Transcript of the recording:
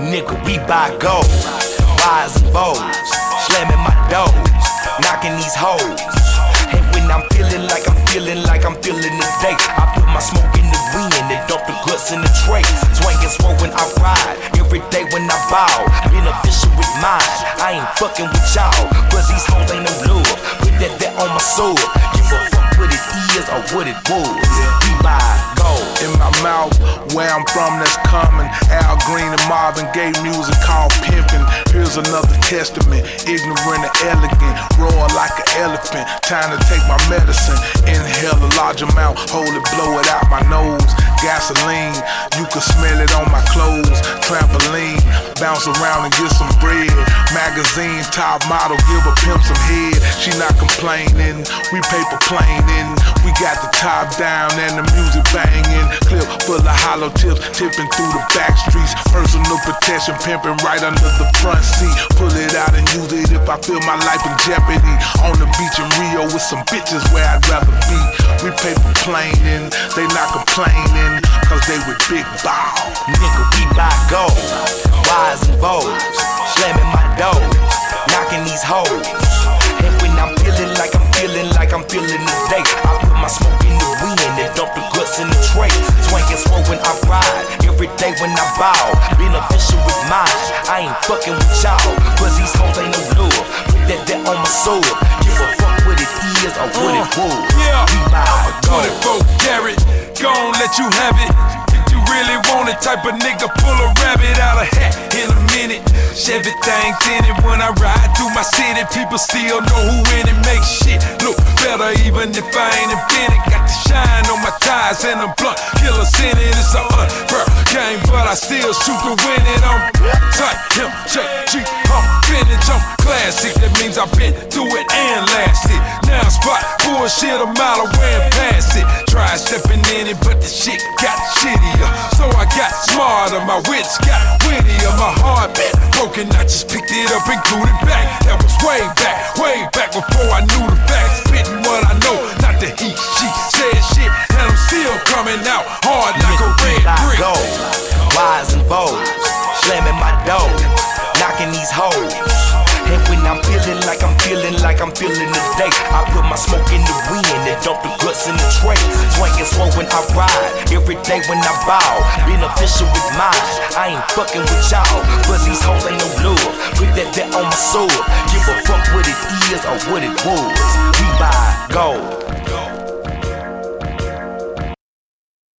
Nigga, we buy gold, rise and vows, slamming my doors, knocking these hoes. And when I'm feeling like I'm feeling the day, I put my smoke in the wind and dump the guts in the tray. Swinging slow when I ride, every day when I bow. Beneficial with mine, I ain't fucking with y'all, cause these hoes ain't no love. Put that on my soul, give a fuck what it is or what it was. We buy gold. In my mouth, where I'm from, that's common. Al Green and Marvin Gaye music called pimpin'. Here's another testament, ignorant and elegant, roar like an elephant. Time to take my medicine. Inhale a large amount, hold it, blow it out my nose. Gasoline, you can smell it on my clothes. Trampoline, bounce around and get some bread. Magazine, top model, give a pimp some head. She not complaining, we paper planing. We got the top down and the music banging. Clip full of hollow tips, tipping through the back streets. Personal protection, pimping right under the front seat. Pull it out and use it if I feel my life in jeopardy. On the beach in Rio with some bitches where I'd rather be. We paper planing, they not complaining, cause they with big ball. Nigga, we buy gold, rise and vows, slamming my doors, knocking these hoes. And when I'm feeling like I'm feeling the day, I put my smoke in the wind and dump the guts in the tray. Swinging slow when I ride, every day when I bow. Beneficial with mine, I ain't fucking with y'all, cause these hoes ain't no love. Put that on my soul, give a fuck what it is or what it was. Yeah, we buy gold. 24 carat, gon' let you have it. If you really want it, type of nigga pull a rabbit out of hat in a minute. Chevy thing tinted when I ride through my city. People still know who in it, make shit look better even if I ain't invented. Got the shine on my tires and a blunt killers in it. It's a unfair game, but I still shoot to win it. I'm tight, him, check, G, I'm vintage, I'm classic. That means I've been through it and lasted. Now I spot bullshit a mile away and pass it. Try stepping in it, but the shit got shittier. So I got smarter, my wits got wittier. My heart been broken, I just picked it up and glued it back. That was way back before I knew the facts. Spitting what I know, not the he, she said shit, and I'm still coming out hard like a red brick. Gold, rise and vows, slamming my doors, knocking these hoes. And when I'm feeling like I'm feeling the day, I put my smoke in the wind and dump the guts in the tray. Swinging slow when I ride, every day when I bow. Beneficial with mine, I ain't fucking with y'all, cause these hoes ain't no love. Put that on my soul, give a fuck what it is or what it was. We buy gold.